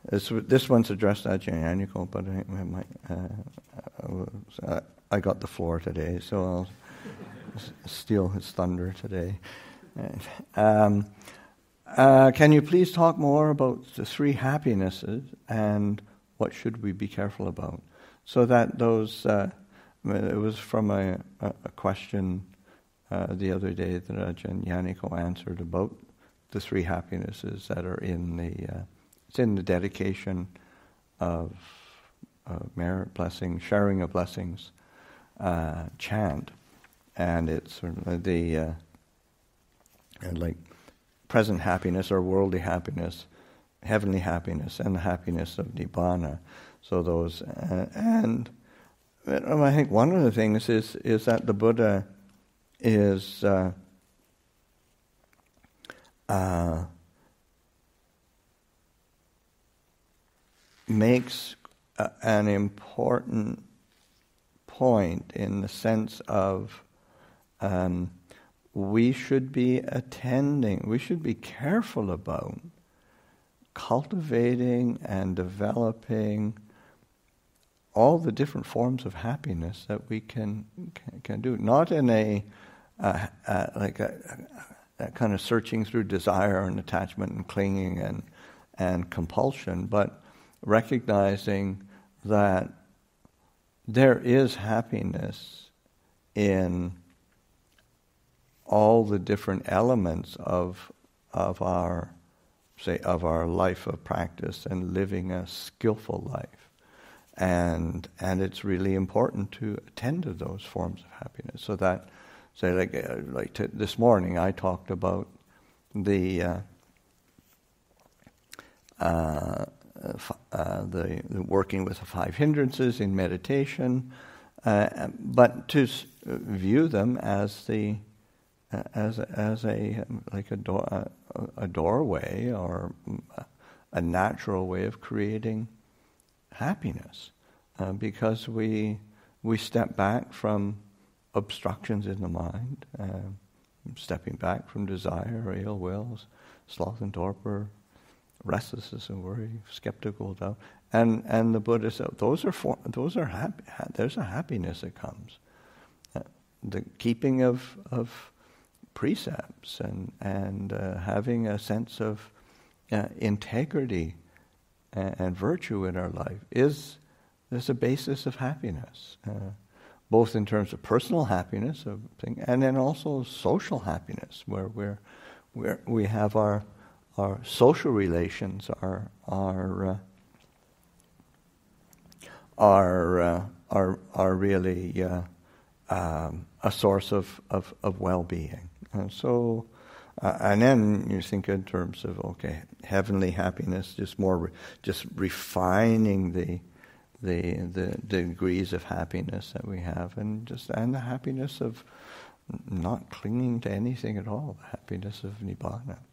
This one's addressed to Ajahn Yaniko, but I got the floor today, so I'll steal his thunder today. Can you please talk more about the three happinesses and what should we be careful about? So that those, it was from a question the other day that Ajahn Yaniko answered about the three happinesses that are in it's in the dedication of merit, blessing, sharing of blessings chant, and it's sort of the like present happiness or worldly happiness, heavenly happiness, and the happiness of Nibbana. So those, and I think one of the things is that the Buddha is makes an important point in the sense of we should be careful about cultivating and developing all the different forms of happiness that we can do. Not in a kind of searching through desire and attachment and clinging and compulsion, but recognizing that there is happiness in all the different elements of our life of practice and living a skillful life, and it's really important to attend to those forms of happiness. So that, this morning, I talked about the working with the five hindrances in meditation, but to view them as a doorway or a natural way of creating happiness, because we step back from obstructions in the mind, stepping back from desire, ill wills, sloth and torpor, restlessness and worry, skeptical doubt, and the Buddha said those are happy. There's a happiness that comes, the keeping of precepts and having a sense of integrity and virtue in our life is a basis of happiness, both in terms of personal happiness and then also social happiness, where we have our social relations are really a source of well-being. And so, and then you think in terms of heavenly happiness, just refining the degrees of happiness that we have, and the happiness of not clinging to anything at all, the happiness of Nibbana.